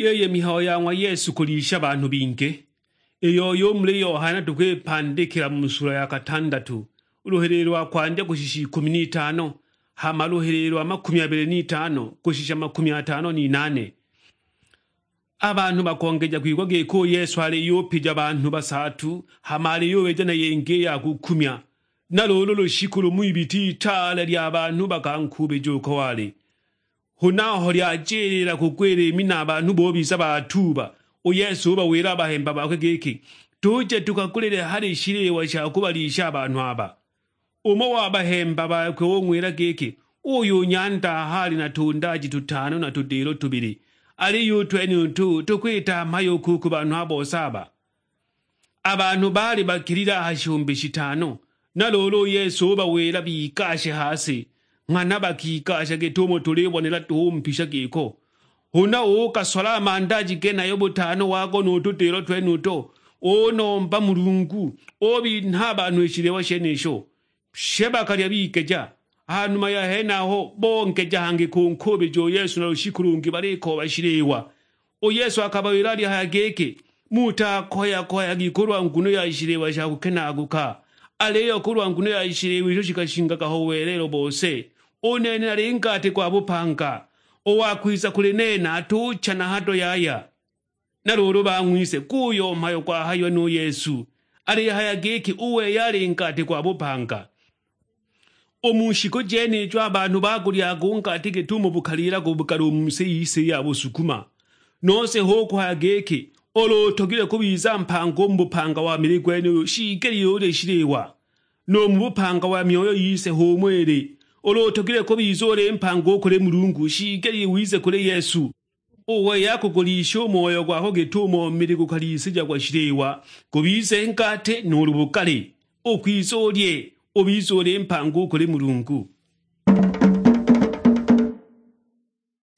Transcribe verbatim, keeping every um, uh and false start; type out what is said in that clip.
Yeye mihayo yangwa Yesu kulisha abantu binge. Iyo yo muri Yohana tukwepandikira mu sura ya gatandatu. Uruherero kwande kushishi kumi n'itanu. Hama ruherero makumi abiri n'itanu kushisha makumi atanu n'inane. Abantu bakongeja kwigwage ko Yesu ari yopija abantu basatu. Hama ari yoweja na yenge ya kukumya. Nalolo lushikuru muibiti tala lya abantu bakankube joko wale. Hunaho lyajerera kukwere mina abantu bobisa batuba. O Yesu bawera abahemba bakegeke. Tuje tukakulire hari shirewa sha kubalisha abantu aba. Umo wabahemba bakwe wonwera geke. Uyo nyanda hali na tundaji tutano na tudero tubiri. Ali yu twenty-two tukwita mayo kuku bantu abo saba. Abantu bali bakirira hashumbi shitano. Nalolo Yesu bawera bikashe hasi. Ngana bakikashe getomo tulebonera tuhumpisha geko. Huna oka sola mandaji gena yobutano wako nututero twenuto. Ono mpa mulungu. Obi nhaba nweshirewa shenesho. Sheba karya bikeja. Hanuma ya hena ho bonkeja hangi kunkobe jo Yesu na ushikurungi bareko bashirewa. O Yesu akabawirari hayageke. Muta koya koya gikurwa nguno ya ishirewa shakukena aguka. Aleyo kurwa nguno ya ishirewa shoshikashinga kahowerero bose. Onene naringate kwa bupanga. Owakwisa kulenena tucha na hato yaya. Naroro bangwise kuyo mayo kwa hayo no Yesu. Ali hayageki uwe yari nkate kwa bupanga. Omushiko jene jwa abantu baguri agunga atike tumo bukalira go bukaru muse yise yabo sukuma. Nose hoko hayageki olo togire kubiza mpango mbupanga wa miligwene shikeri yore shirewa. No mbupanga wa myoyo yise homwere. Olo togire kubizore mpango kure mulungu shikeri wize kure Yesu. Owe yako kulisho moyo gwaho getumo miligo kalisija kwa shirewa. Kubize nkate n'urubukale. Okwizorye obizore mpango kure mulungu.